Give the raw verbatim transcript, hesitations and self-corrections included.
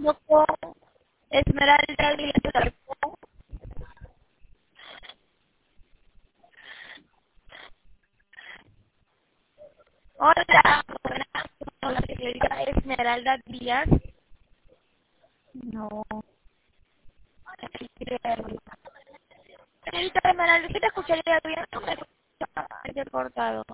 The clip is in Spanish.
hablando con Esmeralda Díaz Alarcón. Hola, buenas, con la señorita Esmeralda Díaz. No, Señorita Esmeralda, ¿sí te escucharía bien? No me escucha cortado.